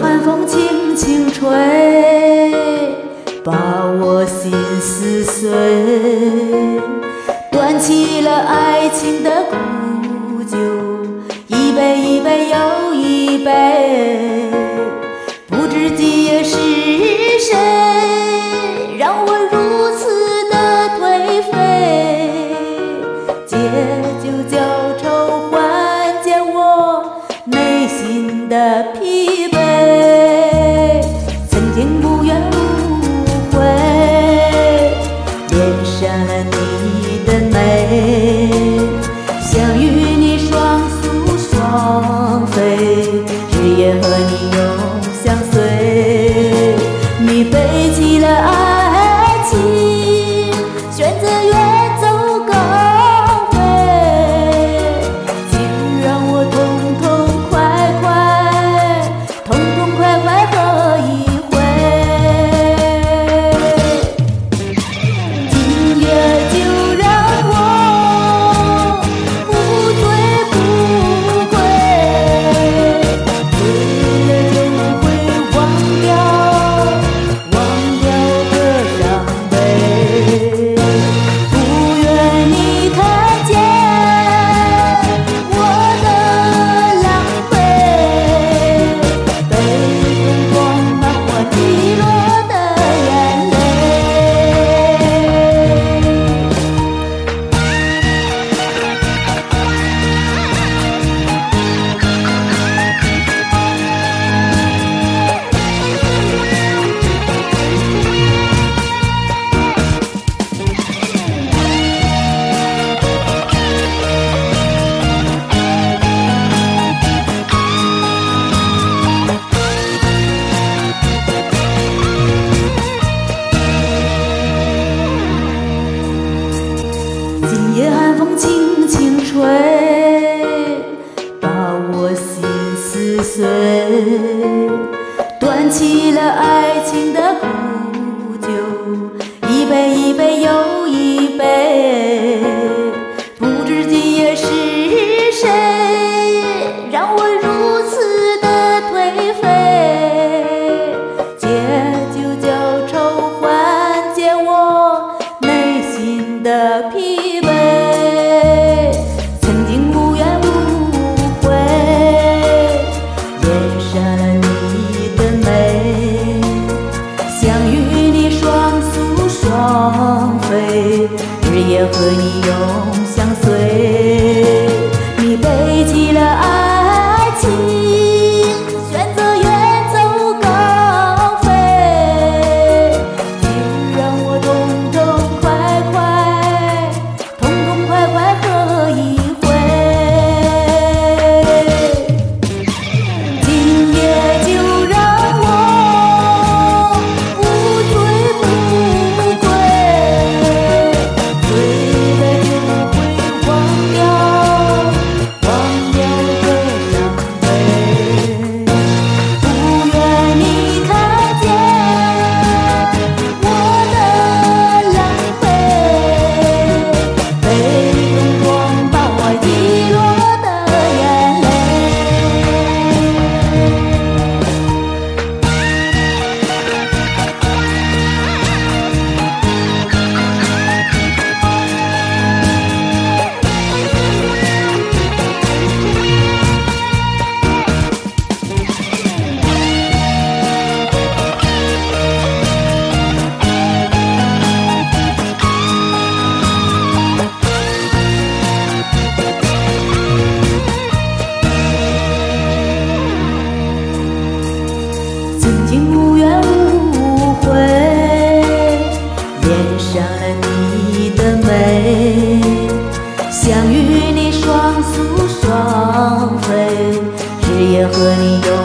寒风轻轻吹，把我心撕碎，端起了爱情的苦酒，一杯一杯又一杯，不知今夜是谁让我如此的颓废，借酒浇愁缓解我内心的疲惫，曾经无怨无悔，恋上了你的美，想与你双宿双飞，日夜和你永相随。你背弃了爱情，选择远走高飞，请让我痛痛快快，痛痛快快喝一回。今夜就让我无醉不归，醉了就会忘掉的伤悲，不愿你看见我的狼狈，被风装满我滴落的眼泪。今夜寒风轻轻吹，把我心撕碎，端起了爱情的苦酒，一杯一杯又一杯，不知今夜是谁让我如此的颓废，借酒浇愁缓解我内心的疲惫，曾经无怨无悔，恋上了你的美，想与你双宿双飞，日夜和你永相随。你背弃了爱情，选择远走高飞，请让我痛痛快快，痛痛快快喝一回。今夜就让我无醉不归，醉了就会忘掉的伤悲，不愿你看见我的狼狈，被风装把我滴落的眼泪。曾经无怨无悔，恋上了你的美，想与你双宿双飞，日夜和你永